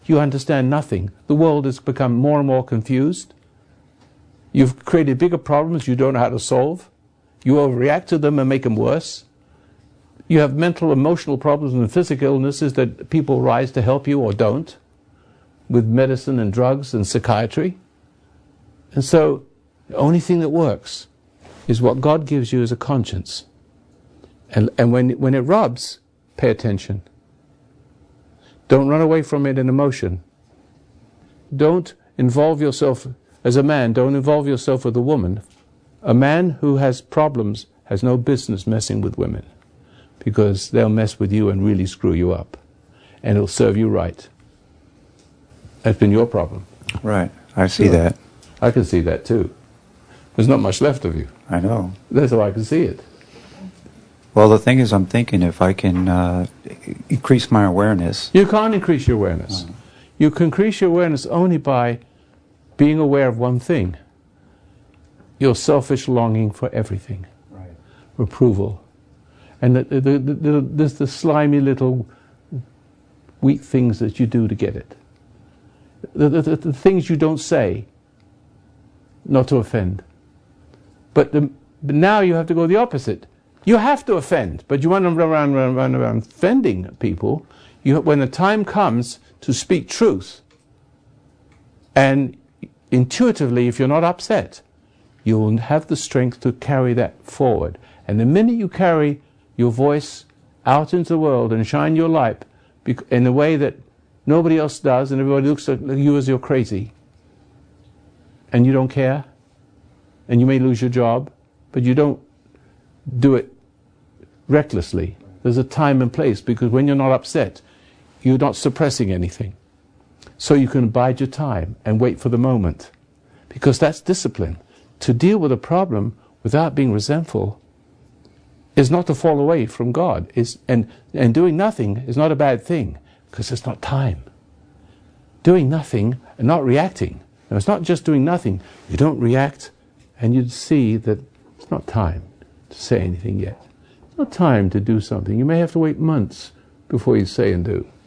you understand nothing. The world has become more and more confused. You've created bigger problems you don't know how to solve. You overreact to them and make them worse. You have mental, emotional problems and physical illnesses that people rise to help you or don't, with medicine and drugs and psychiatry. And so, the only thing that works is what God gives you as a conscience. And when it rubs, pay attention. Don't run away from it in emotion. Don't involve yourself, as a man, don't involve yourself with a woman. A man who has problems has no business messing with women, because they'll mess with you and really screw you up. And it'll serve you right. That's been your problem. Right. I see that. I can see that too. There's not much left of you. I know. That's how I can see it. Well, the thing is, I'm thinking if I can increase my awareness. You can't increase your awareness. You can increase your awareness only by being aware of one thing. Your selfish longing for everything. Right. Approval. And there's the slimy little weak things that you do to get it. The things you don't say, not to offend. But now you have to go the opposite. You have to offend, but you want to run around offending people. When the time comes to speak truth, and intuitively, if you're not upset, you'll have the strength to carry that forward. And the minute you carry your voice out into the world and shine your light in a way that nobody else does, and everybody looks at you as you're crazy, and you don't care, and you may lose your job, but you don't do it recklessly. There's a time and place, because when you're not upset, you're not suppressing anything. So you can bide your time and wait for the moment, because that's discipline. To deal with a problem without being resentful is not to fall away from God. And doing nothing is not a bad thing, because it's not time. Doing nothing and not reacting. Now, it's not just doing nothing. You don't react, and you see that it's not time to say anything yet. It's not time to do something. You may have to wait months before you say and do.